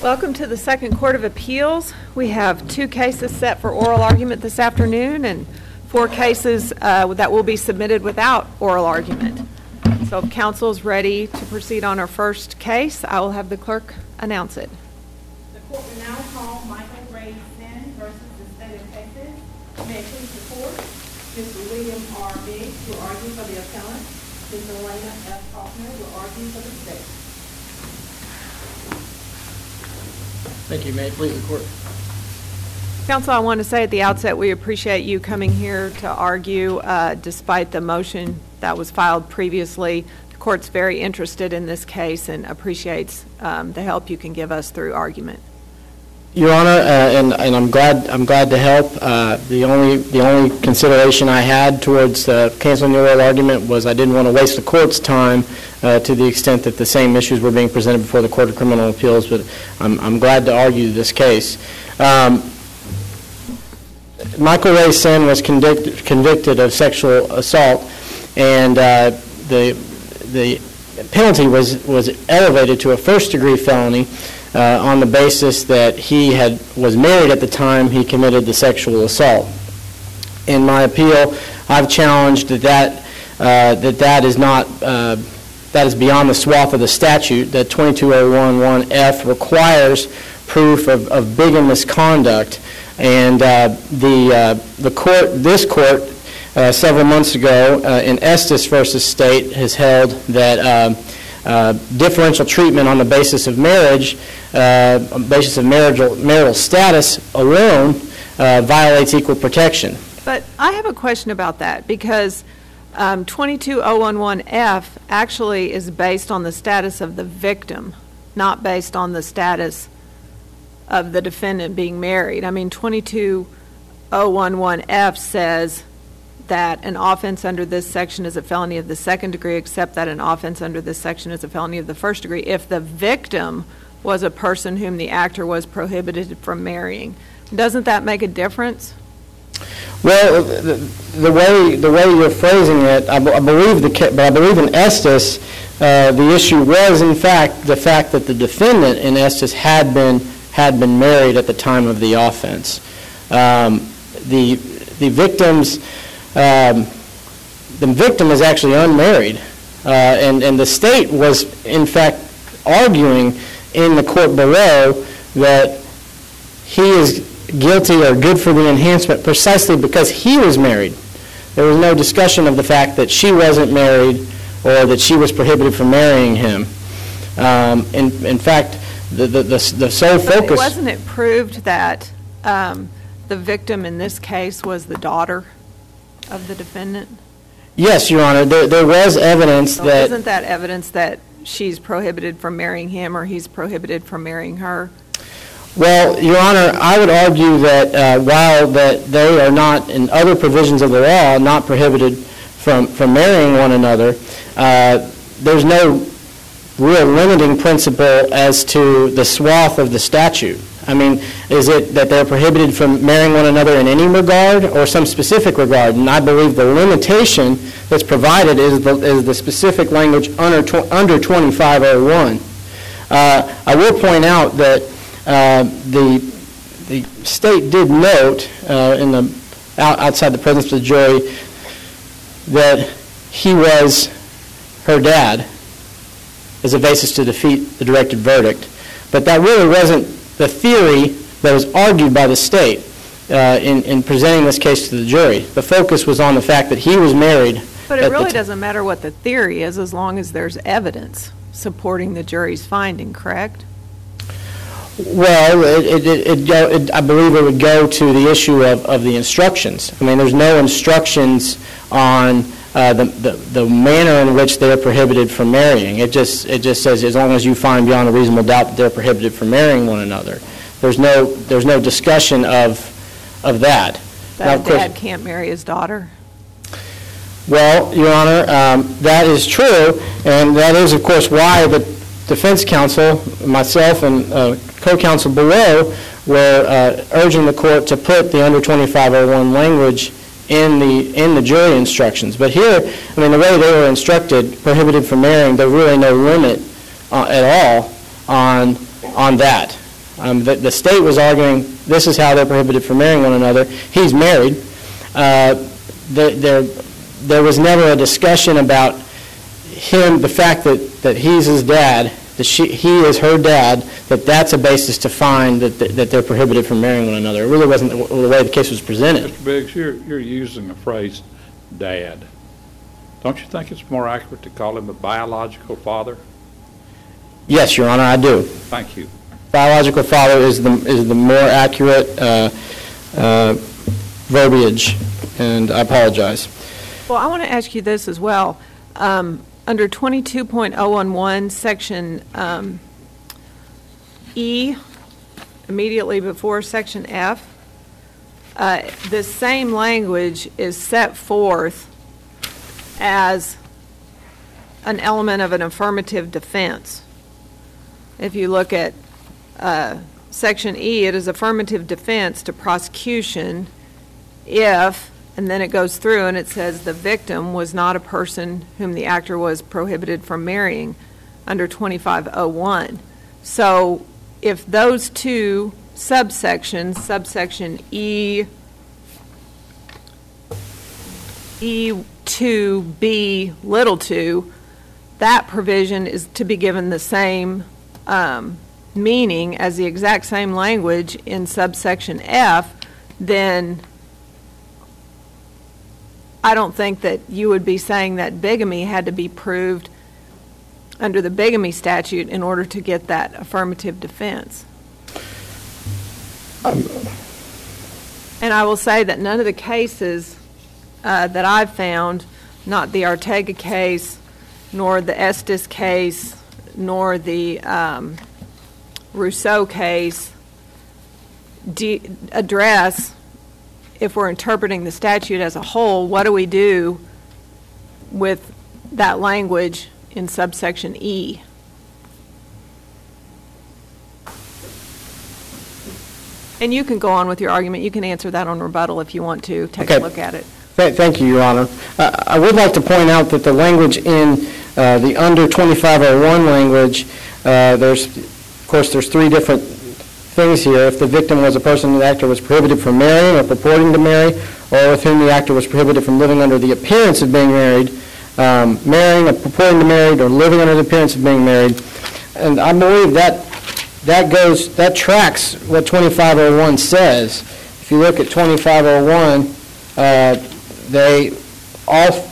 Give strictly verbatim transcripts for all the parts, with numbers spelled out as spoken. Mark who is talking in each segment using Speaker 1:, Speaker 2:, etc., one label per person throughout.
Speaker 1: Welcome to the Second Court of Appeals. We have two cases set for oral argument this afternoon and four cases uh, that will be submitted without oral argument. So if counsel is ready to proceed on our first case, I will have the clerk announce it.
Speaker 2: The court will now call Michael Ray Senn versus the state of Texas. May it please the court, Mister William R. Biggs will argue for the appellant. Mister Elena F. Faulkner will argue for the state.
Speaker 3: Thank you. May it please the court.
Speaker 1: Counsel, I want to say at the outset we appreciate you coming here to argue uh, despite the motion that was filed previously. The court's very interested in this case and appreciates um, the help you can give us through argument.
Speaker 3: Your Honor, uh, and, and I'm glad I'm glad to help. Uh, the only the only consideration I had towards uh, canceling the oral argument was I didn't want to waste the court's time uh, to the extent that the same issues were being presented before the Court of Criminal Appeals. But I'm I'm glad to argue this case. Um, Michael Ray Senn was convicted convicted of sexual assault, and uh, the the penalty was was elevated to a first degree felony. Uh, on the basis that he had was married at the time he committed the sexual assault. In my appeal, I've challenged that that uh, that, that is not uh, that is beyond the swath of the statute. That twenty-two oh one one F requires proof of, of bigamous conduct, and uh, the uh, the court, this court, uh, several months ago uh, in Estes versus State has held that. Uh, Uh, differential treatment on the basis of marriage, uh, on the basis of marital, marital status alone uh, violates equal protection.
Speaker 1: But I have a question about that because um, twenty-two oh one one F actually is based on the status of the victim, not based on the status of the defendant being married. I mean, twenty-two oh one one F says that an offense under this section is a felony of the second degree, except that an offense under this section is a felony of the first degree if the victim was a person whom the actor was prohibited from marrying. Doesn't that make a difference?
Speaker 3: Well, the, the way the way you're phrasing it, I, b- I believe the but I believe in Estes, uh, the issue was in fact the fact that the defendant in Estes had been had been married at the time of the offense. Um, the the victim's Um, the victim is actually unmarried, uh, and, and the state was, in fact, arguing in the court below that he is guilty or good for the enhancement precisely because he was married. There was no discussion of the fact that she wasn't married or that she was prohibited from marrying him. Um, in, in fact, the, the, the, the sole
Speaker 1: but
Speaker 3: focus...
Speaker 1: Wasn't it proved that um, the victim in this case was the daughter of the defendant?
Speaker 3: Yes, Your Honor. There, there was evidence
Speaker 1: so
Speaker 3: that...
Speaker 1: Isn't that evidence that she's prohibited from marrying him or he's prohibited from marrying her?
Speaker 3: Well, Your Honor, I would argue that uh, while that they are not, in other provisions of the law, not prohibited from, from marrying one another, uh, there's no real limiting principle as to the swath of the statute. I mean, is it that they're prohibited from marrying one another in any regard or some specific regard? And I believe the limitation that's provided is the, is the specific language under, tw- under twenty-five oh one. Uh, I will point out that uh, the the state did note uh, in the out, outside the presence of the jury that he was her dad as a basis to defeat the directed verdict, but that really wasn't the theory that was argued by the state uh, in, in presenting this case to the jury. The focus was on the fact that he was married.
Speaker 1: But it really t- doesn't matter what the theory is as long as there's evidence supporting the jury's finding, correct?
Speaker 3: Well, it, it, it, it, go, it, I believe it would go to the issue of, of the instructions. I mean, there's no instructions on Uh, the, the the manner in which they're prohibited from marrying. It just it just says as long as you find beyond a reasonable doubt that they're prohibited from marrying one another. There's no there's no discussion of of that.
Speaker 1: That
Speaker 3: now,
Speaker 1: a dad course, can't marry his daughter?
Speaker 3: Well, Your Honor, um, that is true, and that is, of course, why the defense counsel, myself, and uh, co-counsel below were uh, urging the court to put the under twenty-five oh one language in the in the jury instructions. But here, I mean, the way they were instructed, prohibited from marrying, there's really no limit uh, at all on on that. Um, the, the state was arguing this is how they're prohibited from marrying one another. He's married. Uh, the, there, there was never a discussion about him, the fact that, that he's his dad, that she, he is her dad, that that's a basis to find that, that, that they're prohibited from marrying one another. It really wasn't the, the way the case was presented.
Speaker 4: Mister Biggs, you're, you're using the phrase dad. Don't you think it's more accurate to call him a biological father?
Speaker 3: Yes, Your Honor, I do.
Speaker 4: Thank you.
Speaker 3: Biological father is the is the more accurate uh, uh, verbiage, and I apologize.
Speaker 1: Well, I want to ask you this as well. Um, under twenty-two point oh one one, section um, E, immediately before section F, uh, the same language is set forth as an element of an affirmative defense. If you look at uh, section E, it is affirmative defense to prosecution if, and then it goes through and it says the victim was not a person whom the actor was prohibited from marrying under twenty-five oh one. So if those two subsections, subsection E, E two B little two, that provision is to be given the same um, meaning as the exact same language in subsection F, then I don't think that you would be saying that bigamy had to be proved under the bigamy statute in order to get that affirmative defense.
Speaker 3: Um,
Speaker 1: and I will say that none of the cases uh, that I've found, not the Ortega case, nor the Estes case, nor the um, Rousseau case, de- address, if we're interpreting the statute as a whole, what do we do with that language in subsection E? And you can go on with your argument. You can answer that on rebuttal if you want to. Take
Speaker 3: Okay.
Speaker 1: a look at it.
Speaker 3: Th- Thank you, Your Honor. Uh, I would like to point out that the language in uh, the under twenty-five oh one language, uh, there's, of course, there's three different things here. If the victim was a person the actor was prohibited from marrying or purporting to marry, or with whom the actor was prohibited from living under the appearance of being married, um, marrying or purporting to marry, or living under the appearance of being married. And I believe that that goes, that tracks what twenty-five oh one says. If you look at twenty-five oh one, uh, they all,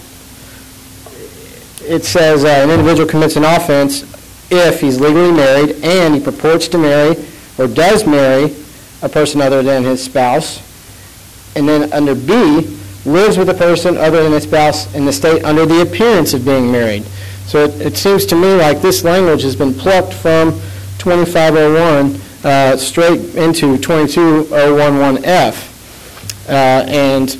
Speaker 3: it says uh, an individual commits an offense if he's legally married and he purports to marry or does marry a person other than his spouse. And then under B, lives with a person other than his spouse in the state under the appearance of being married. So it, it seems to me like this language has been plucked from twenty-five oh one uh, straight into twenty-two oh one one F. Uh, and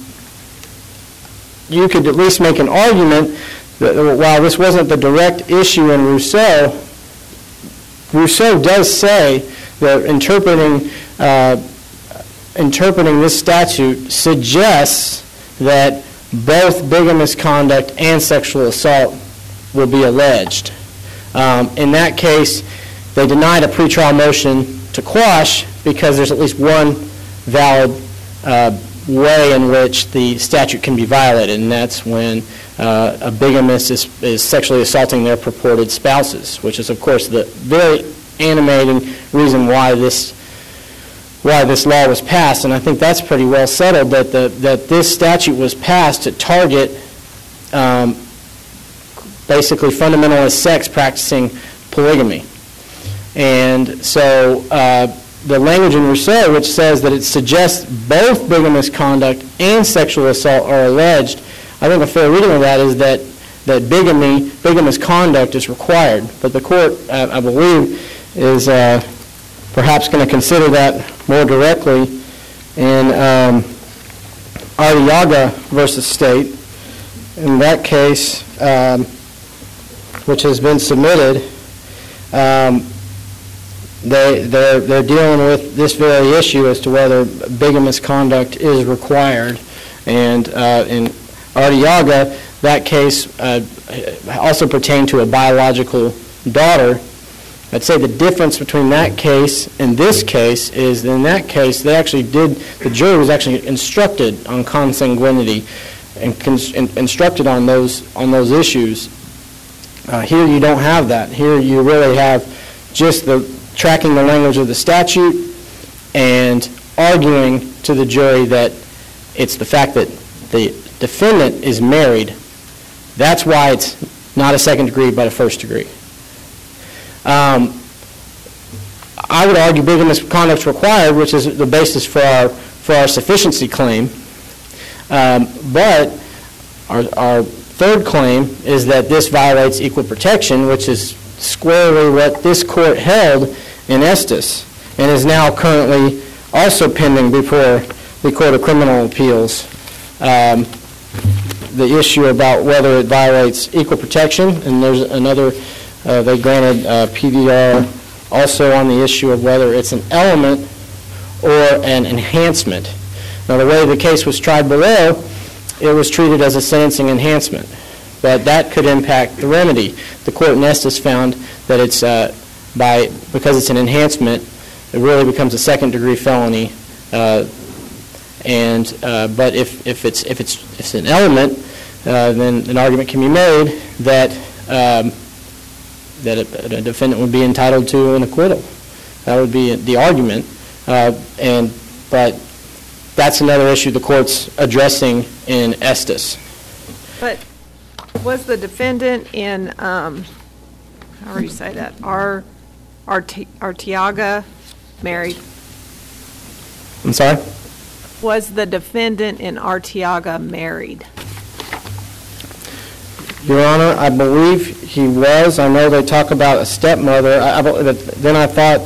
Speaker 3: you could at least make an argument that while this wasn't the direct issue in Rousseau, Rousseau does say that interpreting uh, interpreting this statute suggests that both bigamous conduct and sexual assault will be alleged. Um, in that case, they denied a pretrial motion to quash because there's at least one valid uh, way in which the statute can be violated, and that's when uh, a bigamist is, is sexually assaulting their purported spouses, which is, of course, the very animating reason why this why this law was passed. And I think that's pretty well settled, that the that this statute was passed to target um, basically fundamentalist sects practicing polygamy. And so uh, the language in Rousseau, which says that it suggests both bigamous conduct and sexual assault are alleged, I think a fair reading of that is that that bigamy, bigamous conduct is required. But the court, uh, I believe, is uh, perhaps going to consider that more directly in um, Arriaga versus State. In that case, um, which has been submitted, um, they, they're, they're dealing with this very issue as to whether bigamous conduct is required. And uh, in Arriaga, that case uh, also pertained to a biological daughter I'd say the difference between that case and this case is that in that case, they actually did, the jury was actually instructed on consanguinity and cons- in, instructed on those, on those issues. Uh, here you don't have that. Here you really have just the tracking the language of the statute and arguing to the jury that it's the fact that the defendant is married. That's why it's not a second degree but a first degree. Um, I would argue bigamous conduct required, which is the basis for our for our sufficiency claim. Um, but our, our third claim is that this violates equal protection, which is squarely what this court held in Estes and is now currently also pending before the Court of Criminal Appeals. Um, the issue about whether it violates equal protection, and there's another, uh, they granted uh, P D R also on the issue of whether it's an element or an enhancement. Now, the way the case was tried below, it was treated as a sentencing enhancement, but that could impact the remedy. The court in Estes found that it's uh, by because it's an enhancement, it really becomes a second-degree felony. Uh, and uh, but if if it's if it's if it's an element, uh, then an argument can be made that um, that a, a defendant would be entitled to an acquittal. That would be the argument, uh, and but that's another issue the court's addressing in Estes.
Speaker 1: But was the defendant in, um, how do you say that, Ar, Arti, Artiaga married?
Speaker 3: I'm sorry?
Speaker 1: Was the defendant in Artiaga married?
Speaker 3: Your Honor, I believe he was. I know they talk about a stepmother. I, I, then I thought,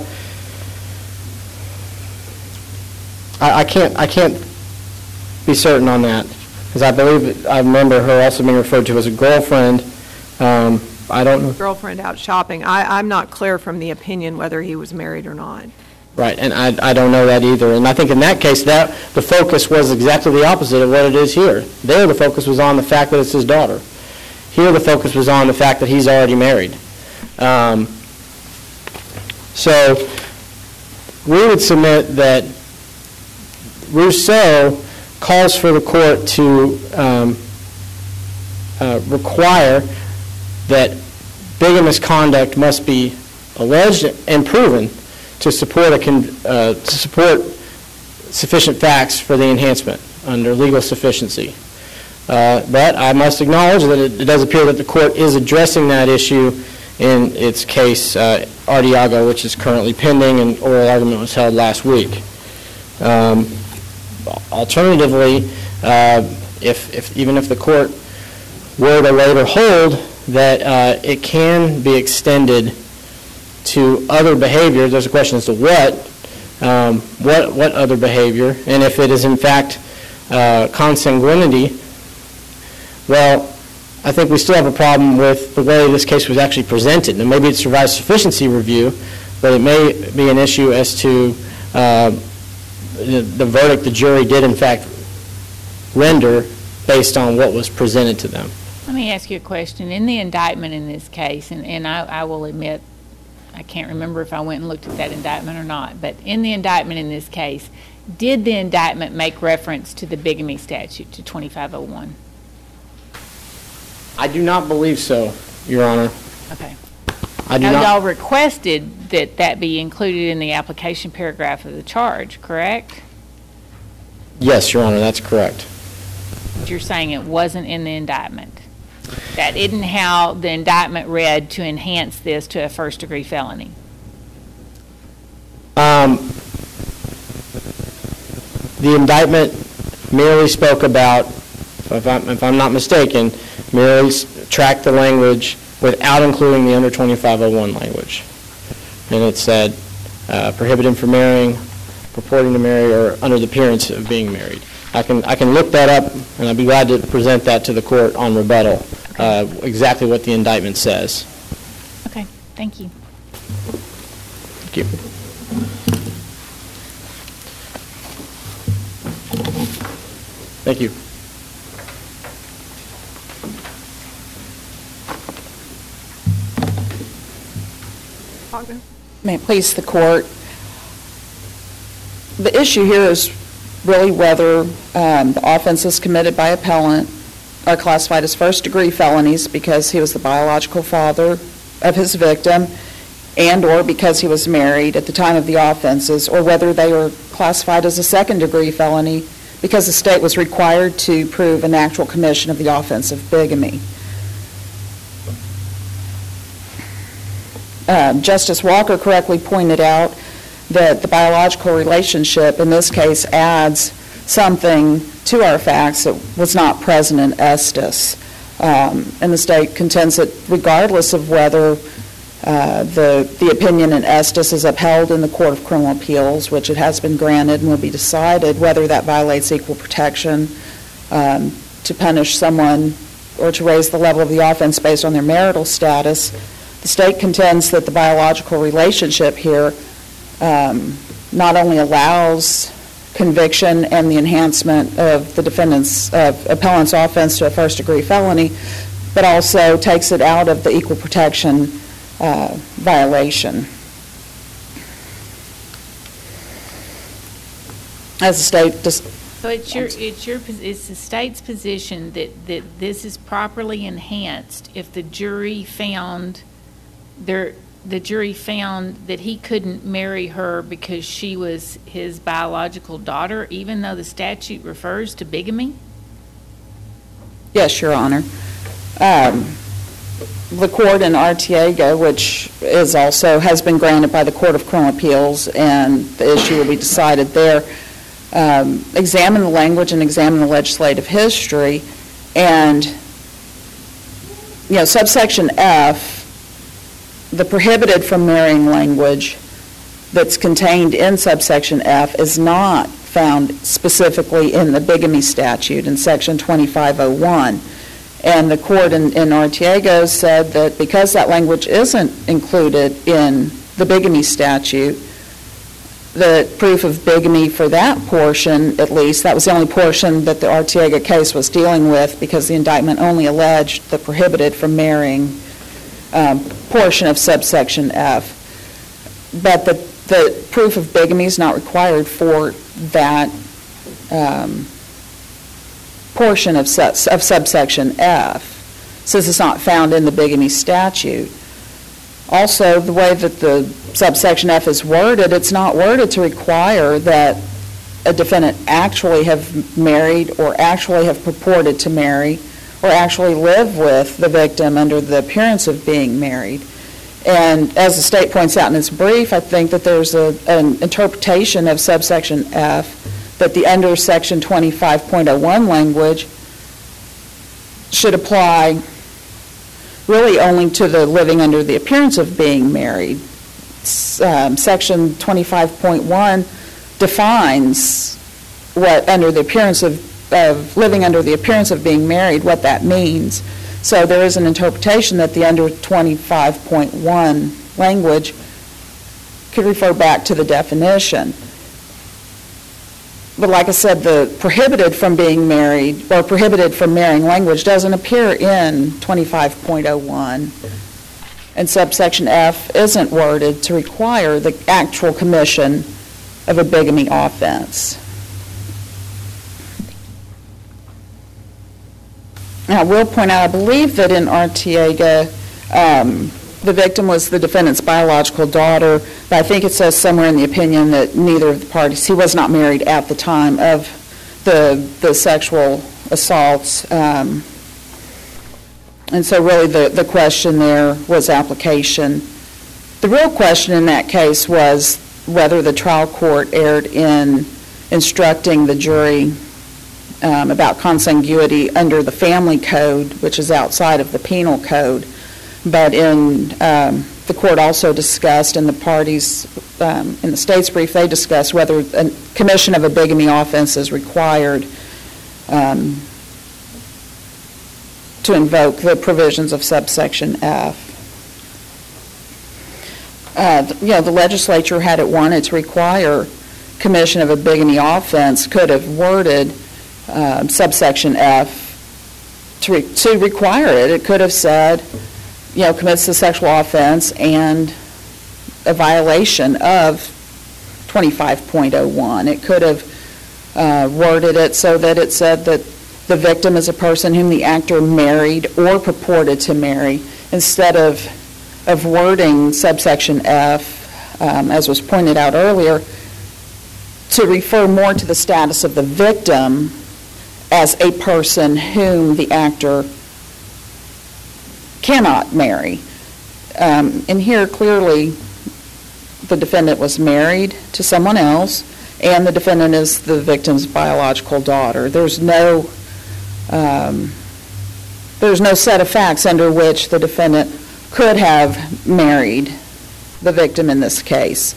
Speaker 3: I, I can't, I can't be certain on that, because I believe I remember her also being referred to as a girlfriend. Um, I don't know.
Speaker 1: Girlfriend out shopping. I, I'm not clear from the opinion whether he was married or not.
Speaker 3: Right, and I, I don't know that either. And I think in that case, that the focus was exactly the opposite of what it is here. There, the focus was on the fact that it's his daughter. Here, the focus was on the fact that he's already married. Um, so, we would submit that Rousseau calls for the court to um, uh, require that bigamous conduct must be alleged and proven to support a con- uh, to support sufficient facts for the enhancement under legal sufficiency. Uh, but I must acknowledge that it, it does appear that the court is addressing that issue in its case, uh, Artiaga, which is currently pending, and oral argument was held last week. Um, alternatively, uh, if, if even if the court were to later hold that uh, it can be extended to other behavior, there's a question as to what, um, what, what other behavior, and if it is in fact uh, consanguinity. Well, I think we still have a problem with the way this case was actually presented. And maybe it survives sufficiency review, but it may be an issue as to uh, the, the verdict the jury did in fact render based on what was presented to them.
Speaker 5: Let me ask you a question. In the indictment in this case, and, and I, I will admit, I can't remember if I went and looked at that indictment or not, but in the indictment in this case, did the indictment make reference to the bigamy statute, to twenty-five oh one?
Speaker 3: I do not believe so, Your Honor.
Speaker 5: Okay.
Speaker 3: I do
Speaker 5: now,
Speaker 3: not.
Speaker 5: y'all requested that that be included in the application paragraph of the charge, correct?
Speaker 3: Yes, Your Honor, that's correct.
Speaker 5: But you're saying it wasn't in the indictment. That isn't how the indictment read to enhance this to a first-degree felony. Um,
Speaker 3: the indictment merely spoke about, if I'm, if I'm not mistaken, merely tracked the language without including the under twenty-five oh one language. And it said, uh, prohibited from marrying, purporting to marry, or under the appearance of being married. I can I can look that up, and I'd be glad to present that to the court on rebuttal, okay. uh, exactly what the indictment says.
Speaker 5: Okay, thank you.
Speaker 3: Thank you. Thank you.
Speaker 1: Faulkner?
Speaker 6: May it please the court. The issue here is really whether um, the offenses committed by appellant are classified as first-degree felonies because he was the biological father of his victim and or because he was married at the time of the offenses, or whether they are classified as a second-degree felony because the state was required to prove an actual commission of the offense of bigamy. Uh, Justice Walker correctly pointed out that the biological relationship in this case adds something to our facts that was not present in Estes. Um, and the state contends that regardless of whether uh, the, the opinion in Estes is upheld in the Court of Criminal Appeals, which it has been granted and will be decided, whether that violates equal protection um, to punish someone or to raise the level of the offense based on their marital status, the state contends that the biological relationship here um, not only allows conviction and the enhancement of the defendant's, of appellant's offense to a first-degree felony, but also takes it out of the equal protection uh, violation. As the state just
Speaker 5: So it's your, it's your, it's the state's position that, that this is properly enhanced if the jury found there, the jury found that he couldn't marry her because she was his biological daughter, even though the statute refers to bigamy?
Speaker 6: Yes, Your Honor. Um, the court in Artiega, which is also has been granted by the Court of Criminal Appeals, and the issue will be decided there, um, examine the language and examine the legislative history, and you know, subsection F, the prohibited from marrying language that's contained in subsection F is not found specifically in the bigamy statute in section twenty-five oh one. And the court in, in Artiego said that because that language isn't included in the bigamy statute, the proof of bigamy for that portion, at least, that was the only portion that the Artiega case was dealing with because the indictment only alleged the prohibited from marrying Um, portion of subsection F. But the, the proof of bigamy is not required for that um, portion of, su- of subsection F, since it's not found in the bigamy statute. Also, the way that the subsection F is worded, it's not worded to require that a defendant actually have married or actually have purported to marry or actually live with the victim under the appearance of being married. And as the state points out in its brief, I think that there's a, an interpretation of subsection F that the under section twenty-five point oh one language should apply really only to the living under the appearance of being married. Um, section twenty-five point one defines what under the appearance of of living under the appearance of being married, what that means. So there is an interpretation that the under twenty-five point one language could refer back to the definition. But like I said, the prohibited from being married or prohibited from marrying language doesn't appear in twenty-five point oh one. And subsection F isn't worded to require the actual commission of a bigamy offense. And I will point out, I believe that in Artiega, um, the victim was the defendant's biological daughter, but I think it says somewhere in the opinion that neither of the parties, he was not married at the time of the, the sexual assaults. Um, and so really the, the question there was application. The real question in that case was whether the trial court erred in instructing the jury Um, about consanguinity under the family code, which is outside of the penal code. But in um, the court also discussed, and the parties um, in the state's brief, they discussed whether a commission of a bigamy offense is required um, to invoke the provisions of subsection F. Uh, you know, the legislature, had it wanted to require commission of a bigamy offense, could have worded Um, subsection F to, re- to require it. It could have said, you know, commits the sexual offense and a violation of twenty-five point oh one. It could have uh, worded it so that it said that the victim is a person whom the actor married or purported to marry, instead of, of wording subsection F, um, as was pointed out earlier, to refer more to the status of the victim as a person whom the actor cannot marry. Um, and here, clearly, the defendant was married to someone else, and the defendant is the victim's biological daughter. There's no, um, there's no set of facts under which the defendant could have married the victim in this case.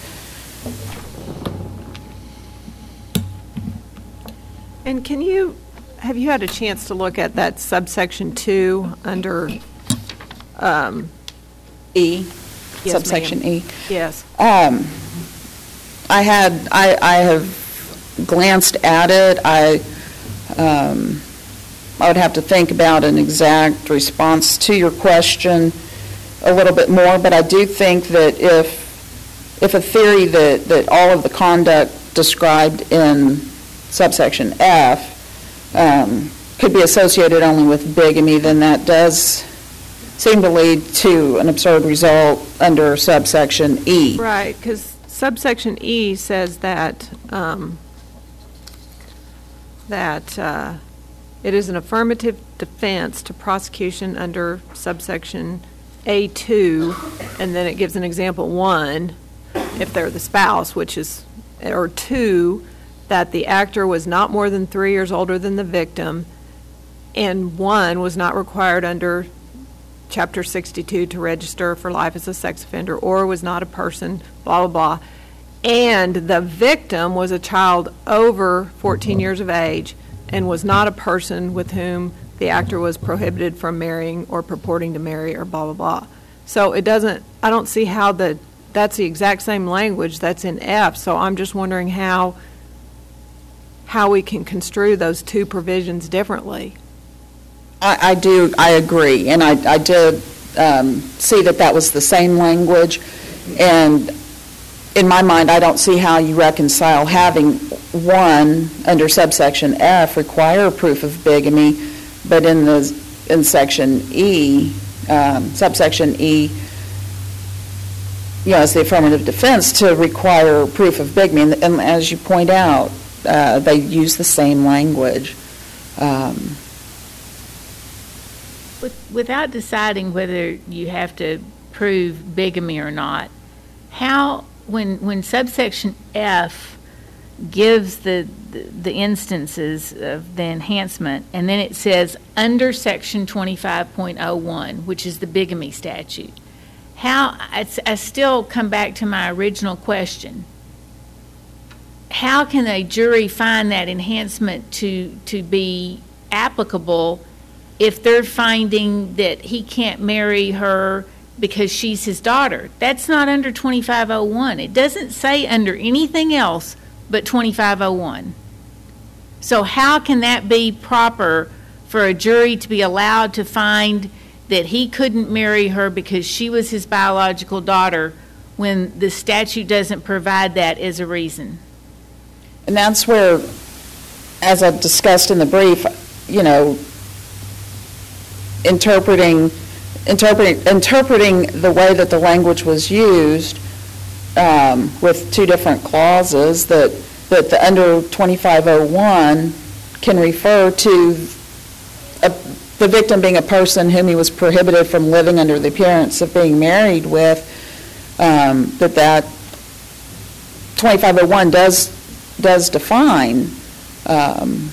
Speaker 1: And can you, have you had a chance to look at that subsection two under um,
Speaker 6: E,
Speaker 1: yes,
Speaker 6: subsection
Speaker 1: ma'am.
Speaker 6: E?
Speaker 1: Yes.
Speaker 6: Um, I had, I, I have glanced at it. I, um, I would have to think about an exact response to your question a little bit more, but I do think that if, if a theory that, that all of the conduct described in subsection F um, could be associated only with bigamy, then that does seem to lead to an absurd result under subsection E.
Speaker 1: Right, because subsection E says that um, that uh, it is an affirmative defense to prosecution under subsection A two, and then it gives an example one, if they're the spouse, which is, or two, that the actor was not more than three years older than the victim, and one was not required under Chapter sixty-two to register for life as a sex offender, or was not a person, blah, blah, blah. And the victim was a child over fourteen years of age and was not a person with whom the actor was prohibited from marrying or purporting to marry, or blah, blah, blah. So it doesn't, I don't see how the, that's the exact same language that's in F, so I'm just wondering how, how we can construe those two provisions differently.
Speaker 6: I, I do, I agree, and I, I did um, see that that was the same language, and in my mind, I don't see how you reconcile having one under subsection F require proof of bigamy, but in the in section E, um, subsection E, you know, as the affirmative defense to require proof of bigamy, and, and as you point out, uh, they use the same language. Um,
Speaker 5: Without deciding whether you have to prove bigamy or not, how, when when subsection F gives the, the, the instances of the enhancement, and then it says under section twenty-five point oh one, which is the bigamy statute, how, I, I still come back to my original question. How can a jury find that enhancement to, to be applicable if they're finding that he can't marry her because she's his daughter? That's not under twenty-five oh one. It doesn't say under anything else but twenty-five oh one. So how can that be proper for a jury to be allowed to find that he couldn't marry her because she was his biological daughter when the statute doesn't provide that as a reason?
Speaker 6: And that's where, as I've discussed in the brief, you know, interpreting interpreting interpreting the way that the language was used um, with two different clauses, that that the under twenty-five oh one can refer to a, the victim being a person whom he was prohibited from living under the appearance of being married with, um, that that twenty-five oh one does does define um,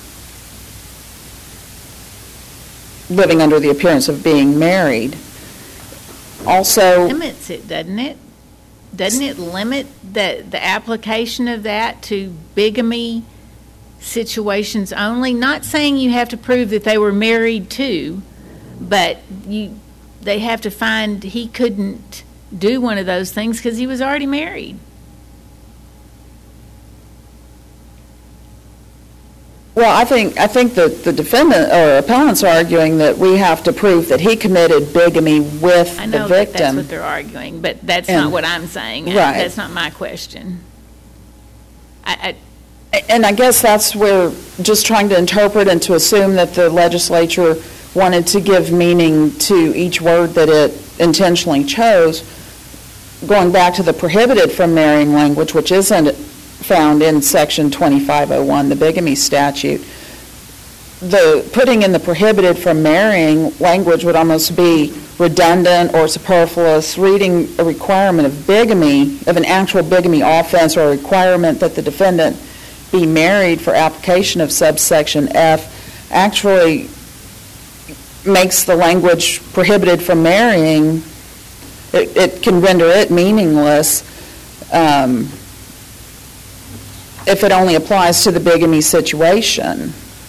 Speaker 6: living under the appearance of being married. Also,
Speaker 5: Limits it, doesn't it? Doesn't it limit the, the application of that to bigamy situations only? Not saying you have to prove that they were married too, but you, they have to find he couldn't do one of those things because he was already married.
Speaker 6: well, Well, I think, I think that the defendant, or appellant's arguing that we have to prove that he committed bigamy with
Speaker 5: I
Speaker 6: the
Speaker 5: know that that's
Speaker 6: victim.
Speaker 5: what they're arguing, but that's
Speaker 6: And-
Speaker 5: not what I'm saying.
Speaker 6: Right.
Speaker 5: That's not my question. I, I,
Speaker 6: And I guess that's where, just trying to interpret and to assume that the legislature wanted to give meaning to each word that it intentionally chose, going back to the prohibited from marrying language, which isn't found in Section twenty-five oh one, the bigamy statute, the putting in the prohibited from marrying language would almost be redundant or superfluous. Reading a requirement of bigamy, of an actual bigamy offense, or a requirement that the defendant be married for application of subsection F, actually makes the language prohibited from marrying, it, it can render it meaningless um, if it only applies to the bigamy situation.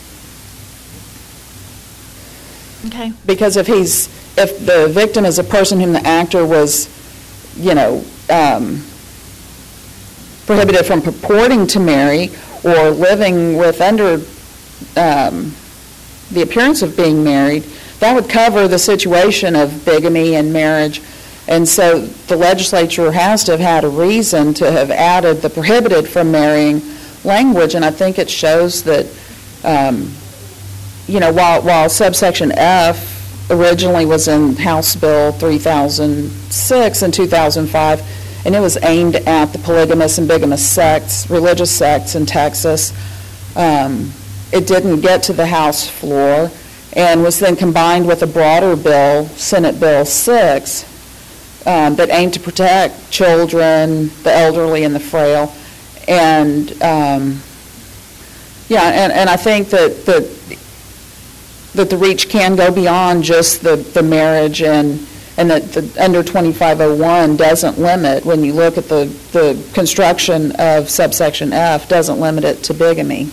Speaker 5: okay.
Speaker 6: Because if he's, if the victim is a person whom the actor was, you know, um, prohibited from purporting to marry or living with under um, the appearance of being married, that would cover the situation of bigamy and marriage. And so the legislature has to have had a reason to have added the prohibited from marrying language, and I think it shows that, um, you know, while, while subsection F originally was in House Bill three thousand six in two thousand five, and it was aimed at the polygamous and bigamous sects, religious sects in Texas, um, it didn't get to the House floor and was then combined with a broader bill, Senate Bill six, um, that aimed to protect children, the elderly, and the frail. And, um, yeah, and, and I think that, that that the reach can go beyond just the, the marriage, and and that the under twenty-five oh one doesn't limit, when you look at the, the construction of subsection F, doesn't limit it to bigamy.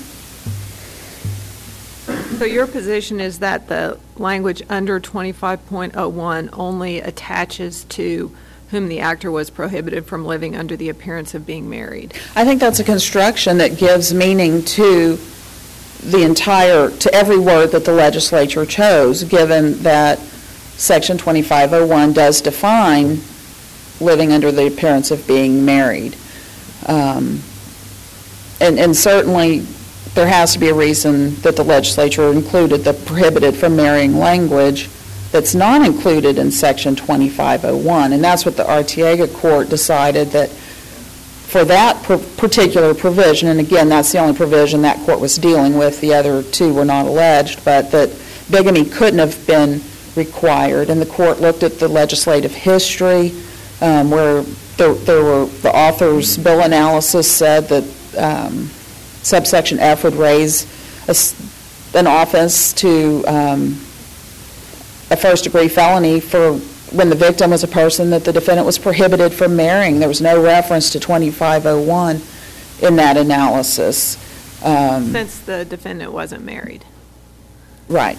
Speaker 1: So your position is that the language under twenty-five point oh one only attaches to whom the actor was prohibited from living under the appearance of being married?
Speaker 6: I think that's a construction that gives meaning to the entire, to every word that the legislature chose, given that Section twenty-five oh one does define living under the appearance of being married. Um, and, and certainly there has to be a reason that the legislature included the prohibited from marrying language that's not included in Section twenty-five oh one. And that's what the Arteaga court decided, that for that pr- particular provision, and again, that's the only provision that court was dealing with, the other two were not alleged, but that bigamy couldn't have been required. And the court looked at the legislative history, um, where there, there were, the author's bill analysis said that um, subsection F would raise a, an offense to um, a first-degree felony for when the victim was a person that the defendant was prohibited from marrying. There was no reference to twenty-five oh one in that analysis. Um,
Speaker 1: Since the defendant wasn't married.
Speaker 6: right.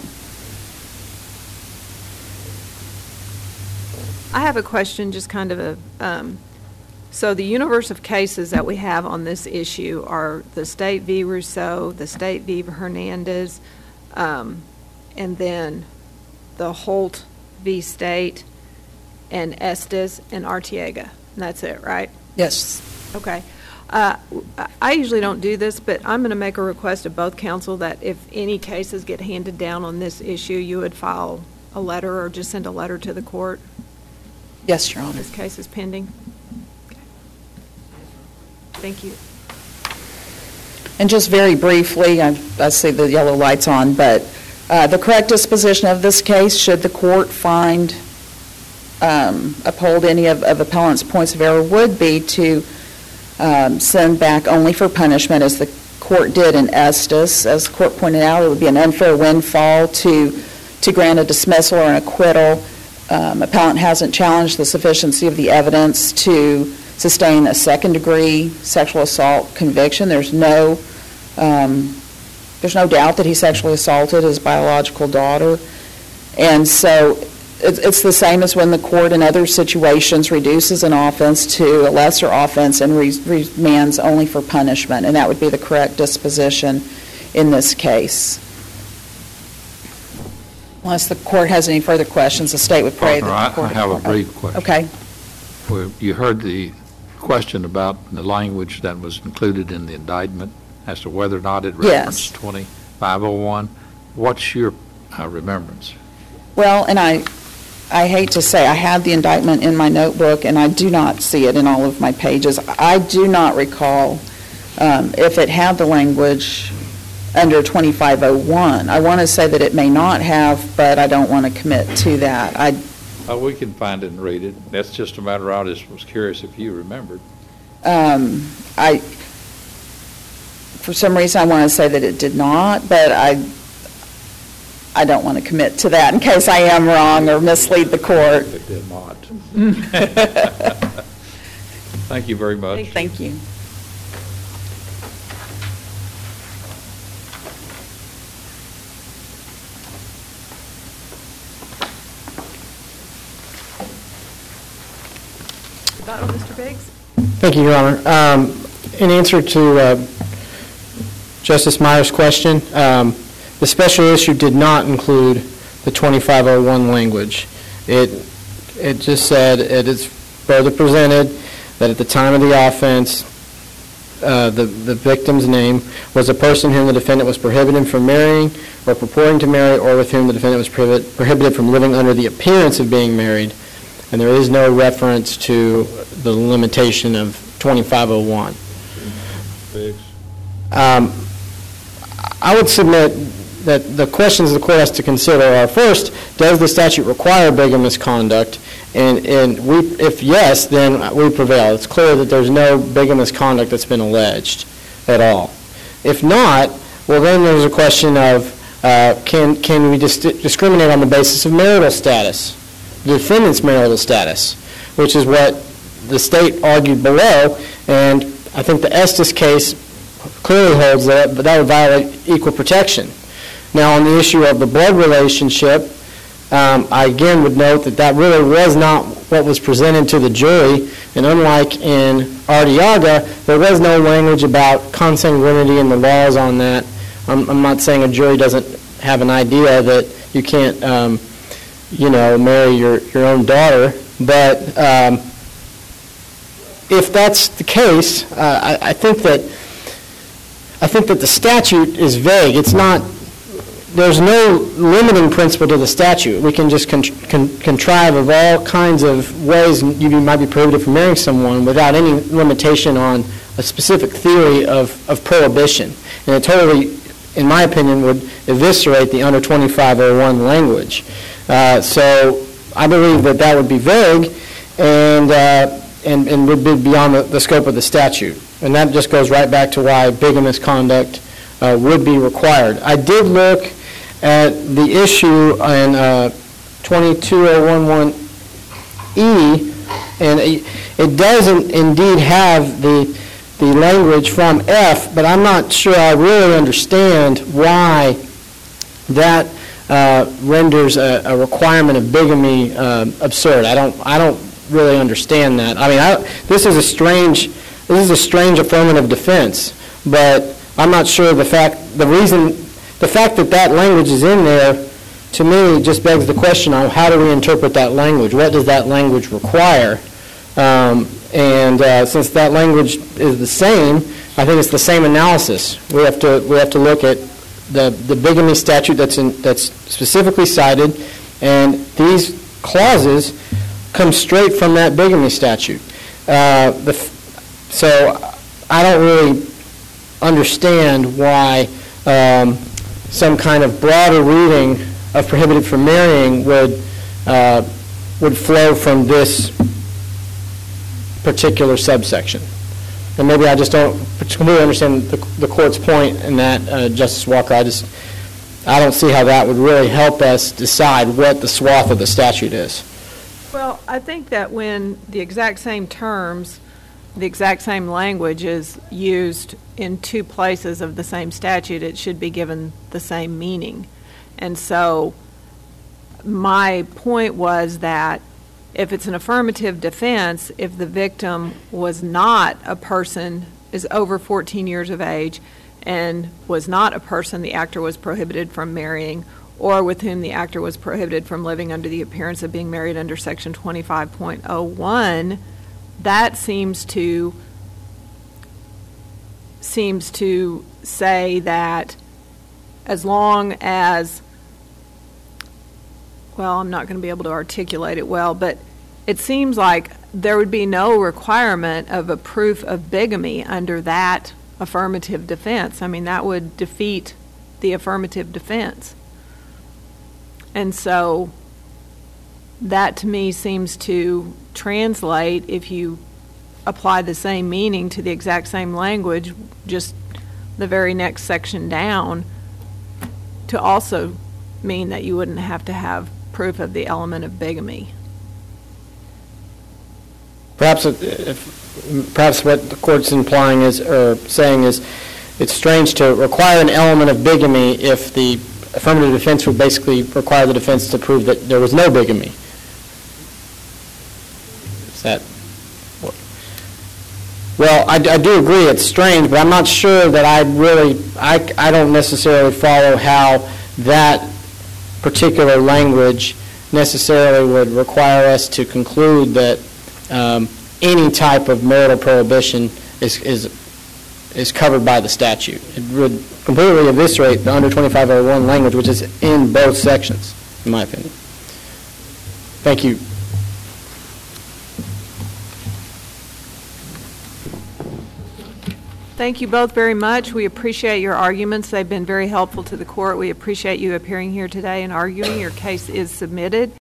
Speaker 1: I have a question, just kind of a, um, so the universe of cases that we have on this issue are the State v. Rousseau, the State v. Hernandez, um, and then the Holt v. State, and Estes and Arteaga. And that's it, right?
Speaker 6: Yes.
Speaker 1: Okay. Uh, I usually don't do this, but I'm going to make a request of both counsel that if any cases get handed down on this issue, you would file a letter or just send a letter to the court.
Speaker 6: Yes, Your Honor.
Speaker 1: This case is pending. Okay. Thank you.
Speaker 6: And just very briefly, I, I see the yellow light's on, but uh, the correct disposition of this case, should the court find, um, uphold any of, of appellant's points of error, would be to um, send back only for punishment, as the court did in Estes. As the court pointed out, it would be an unfair windfall to, to grant a dismissal or an acquittal. Um, appellant hasn't challenged the sufficiency of the evidence to sustain a second-degree sexual assault conviction. There's no, um, there's no doubt that he sexually assaulted his biological daughter, and so it's, it's the same as when the court in other situations reduces an offense to a lesser offense and re- remands only for punishment, and that would be the correct disposition in this case. Unless the court has any further questions, the state would pray that
Speaker 4: Faulkner,
Speaker 6: the court...
Speaker 4: I have a brief question.
Speaker 6: Okay.
Speaker 4: Well, you heard the question about the language that was included in the indictment as to whether or not it referenced
Speaker 6: Yes.
Speaker 4: twenty-five oh one. What's your uh, remembrance?
Speaker 6: Well, and I, I hate to say, I have the indictment in my notebook, and I do not see it in all of my pages. I do not recall um, if it had the language under twenty-five oh one. I want to say that it may not have, but I don't want to commit to that. I,
Speaker 4: Oh, we can find it and read it. That's just a matter of, I just was curious if you remembered.
Speaker 6: um, I, for some reason, I want to say that it did not, but I, I don't want to commit to that in case I am wrong or mislead the court.
Speaker 4: It did not. Thank you very much.
Speaker 6: Thank you.
Speaker 1: Rebuttal, Mister Biggs?
Speaker 3: Thank you, Your Honor. Um, In answer to uh, Justice Meyer's question, um, the special issue did not include the twenty-five oh one language. It, it just said, it is further presented that at the time of the offense, uh, the, the victim's name was a person whom the defendant was prohibited from marrying or purporting to marry, or with whom the defendant was prohibit, prohibited from living under the appearance of being married. And there is no reference to the limitation of twenty-five oh one.
Speaker 4: Biggs.
Speaker 3: Um, I would submit that the questions the court has to consider are, first, does the statute require bigamous conduct? And, and we, if yes, then we prevail. It's clear that there's no bigamous conduct that's been alleged at all. If not, well, then there's a question of uh, can, can we dis- discriminate on the basis of marital status, the defendant's marital status, which is what the state argued below, and I think the Estes case clearly holds that, but that would violate equal protection. Now, on the issue of the blood relationship, um, I again would note that that really was not what was presented to the jury, and unlike in Arteaga, there was no language about consanguinity and the laws on that. I'm, I'm not saying a jury doesn't have an idea that you can't, um, you know, marry your, your own daughter, but um, if that's the case, uh, I, I think that I think that the statute is vague. It's not. There's no limiting principle to the statute. We can just con- con- contrive of all kinds of ways you might be prohibited from marrying someone without any limitation on a specific theory of, of prohibition. And it totally, in my opinion, would eviscerate the under twenty-five oh one language. Uh, so I believe that that would be vague and, uh, and, and would be beyond the, the scope of the statute. And that just goes right back to why bigamous conduct uh, would be required. I did look at the issue in uh, twenty-two oh one one E, and it, it doesn't indeed have the, the language from F, but I'm not sure I really understand why that uh, renders a, a requirement of bigamy uh, absurd. I don't, I don't really understand that. I mean, I, this is a strange, this is a strange affirmative defense, but I'm not sure the fact, the reason, the fact that that language is in there, to me, just begs the question on how do we interpret that language? What does that language require? Um, and uh, since that language is the same, I think it's the same analysis. We have to we have to look at the the bigamy statute that's in, that's specifically cited, and these clauses come straight from that bigamy statute. Uh, the, so I don't really understand why um, some kind of broader reading of prohibited from marrying would uh, would flow from this particular subsection. And maybe I just don't completely understand the, the court's point in that, uh, Justice Walker. I just I don't see how that would really help us decide what the swath of the statute is.
Speaker 1: Well, I think that when the exact same terms, the exact same language is used in two places of the same statute, it should be given the same meaning. And so my point was that if it's an affirmative defense, if the victim was not a person, is over fourteen years of age, and was not a person the actor was prohibited from marrying, or with whom the actor was prohibited from living under the appearance of being married under Section twenty-five point oh one, that seems to seems to say that as long as, well, I'm not going to be able to articulate it well, but it seems like there would be no requirement of a proof of bigamy under that affirmative defense. I mean, that would defeat the affirmative defense. And so that to me seems to translate, if you apply the same meaning to the exact same language, just the very next section down, to also mean that you wouldn't have to have proof of the element of bigamy.
Speaker 3: Perhaps, if, perhaps what the court's implying is, or saying is, it's strange to require an element of bigamy if the affirmative defense would basically require the defense to prove that there was no bigamy. Is that? Well, I, I do agree it's strange, but I'm not sure that I really, I, I don't necessarily follow how that particular language necessarily would require us to conclude that um, any type of marital prohibition is, is, is covered by the statute. It would completely eviscerate the under twenty-five oh one language, which is in both sections, in my opinion. Thank you.
Speaker 1: Thank you both very much. We appreciate your arguments. They've been very helpful to the court. We appreciate you appearing here today and arguing. Your case is submitted.